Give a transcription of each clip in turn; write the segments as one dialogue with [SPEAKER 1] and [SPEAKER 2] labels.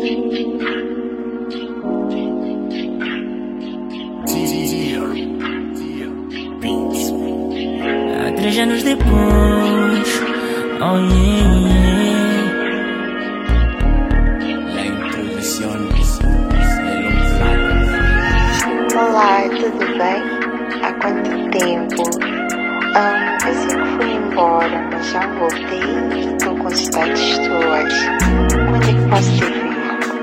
[SPEAKER 1] Há 3 anos depois, oh yeah.
[SPEAKER 2] La introducción de los platos.
[SPEAKER 3] Olá, tudo bem? Há quanto tempo? Eu sei que fui embora, mas já voltei e estou com saudades tuas. Quando é que posso te ver?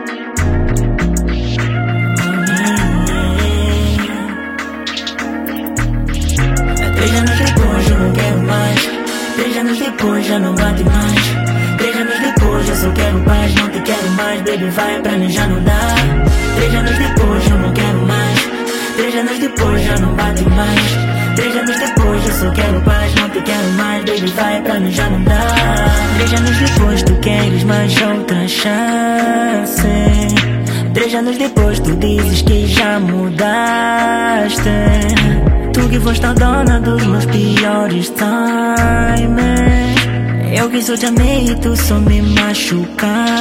[SPEAKER 1] Há 3 anos depois eu não quero mais. 3 anos depois já não bate mais. 3 anos depois eu só quero paz, não te quero mais, baby, vai pra mim já não dá. 3 anos depois eu não quero mais. 3 anos depois já não bate mais. 3 anos depois eu só quero paz, não te quero mais, baby, vai pra mim já não dá. 3 anos depois tu queres mais outra chance. 3 anos depois tu dizes que já mudaste. Tu que foste a dona dos meus piores times. Eu que só te amei e tu só me machucaste.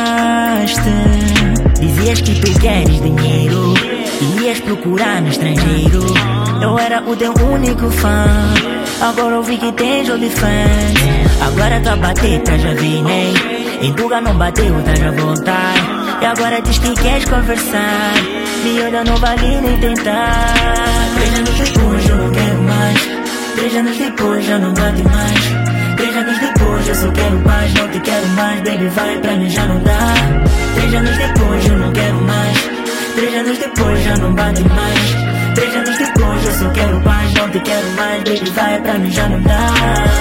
[SPEAKER 1] Dizias que tu queres dinheiro e ias procurar no estrangeiro. Eu era o teu único fã. Agora eu vi que tens OnlyFans. Agora tá a bater, tá já vinei. Em Tuga não bateu, tá já voltar. E agora diz que queres conversar. Me olha, não vale nem tentar. 3 anos depois eu não quero mais. 3 anos depois já não bate mais. 3 anos depois eu só quero paz, não te quero mais, baby, vai pra mim já não dá. 3 anos depois eu não quero mais. 3 anos depois já não bate mais. 3 anos depois eu só quero paz, não te quero mais, baby, vai pra mim já não dá.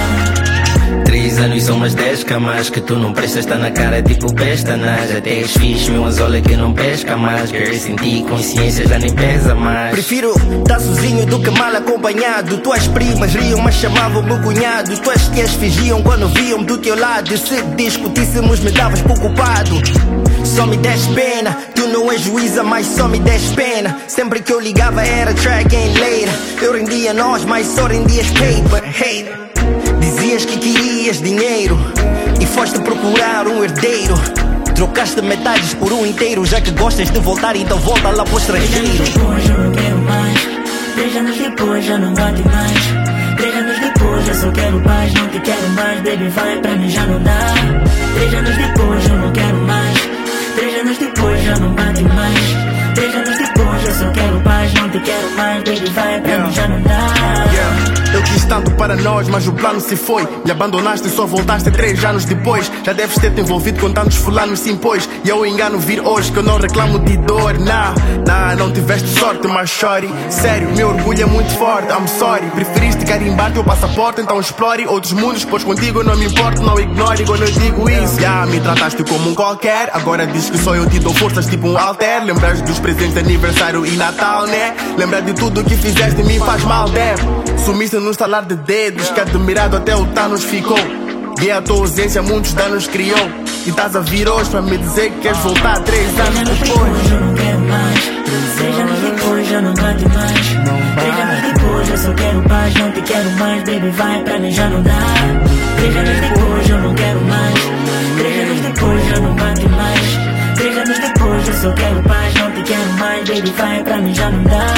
[SPEAKER 4] 3 anos são umas 10 camas que tu não prestas, tá na cara tipo pestanas. Até és fixe, meu anzol que não pesca mais. Girl, sem ti consciência já nem pesa mais.
[SPEAKER 5] Prefiro tá sozinho do que mal acompanhado. Tuas primas riam, mas chamavam-me cunhado. Tuas tias fingiam quando viam do teu lado. E se discutíssemos me davas por culpado. Só me des pena, tu não és juíza, mas só me des pena. Sempre que eu ligava era track and later. Eu rendia nós, mas só rendias paper, hater. Dizias que querias dinheiro e foste procurar um herdeiro. Trocaste metades por um inteiro. Já que gostas de voltar, então volta lá pro estrangeiro.
[SPEAKER 1] 3 anos depois eu não quero mais. 3 anos depois já não bate mais. 3 anos depois eu só quero paz, não te quero mais, baby, vai pra mim já não dá. 3 anos depois eu não quero mais. 3 anos depois já não bate mais. 3 anos depois eu só quero paz, não te quero mais, baby, vai pra mim já não dá.
[SPEAKER 6] Eu quis tanto para nós, mas o plano se foi. Me abandonaste e só voltaste 3 anos depois. Já deves ter te envolvido com tantos fulanos sim, pois. E eu engano vir hoje que eu não reclamo de dor. Não tiveste sorte, mas sorry. Sério, meu orgulho é muito forte, I'm sorry. Preferiste carimbar teu passaporte, então explore outros mundos, pois contigo eu não me importo, não ignore quando eu digo isso. Me trataste como um qualquer, agora diz que só eu te dou forças tipo um alter. Lembras dos presentes de aniversário e Natal, né? Lembra de tudo que fizeste me faz mal, deve. Sumiste num estalar de dedos, que admirado até o Thanos ficou. E a tua ausência muitos danos criou. E estás a vir hoje pra me dizer que queres voltar 3 anos depois.
[SPEAKER 1] Eu não quero mais. 3 anos depois já não bate mais. 3 anos depois eu só quero paz, não te quero mais, baby, vai pra mim já não dá. 3 anos depois eu não quero mais. 3 anos depois já não bate mais. 3 anos depois eu só quero paz, não te quero mais, baby, vai pra mim já não dá.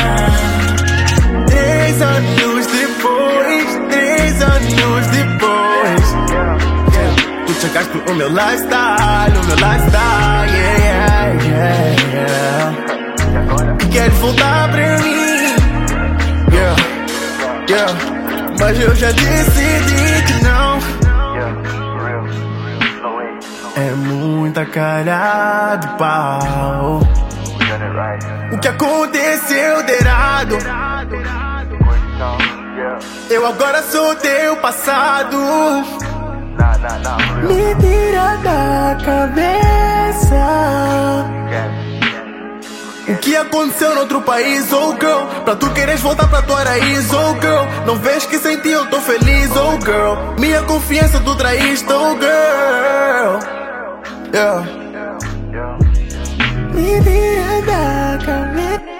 [SPEAKER 6] 3 anos depois, 3 anos depois. Tu chegaste o meu lifestyle, yeah. E queres voltar pra mim, yeah. Mas eu já decidi que não. É muita cara de pau. O que aconteceu de errado? Eu agora sou teu passado. Me tira da cabeça. O que aconteceu no outro país, oh girl? Pra tu queres voltar pra tua raiz, oh girl. Não vês que sem ti eu tô feliz, oh girl. Minha confiança tu traíste, oh girl. Me tira da cabeça.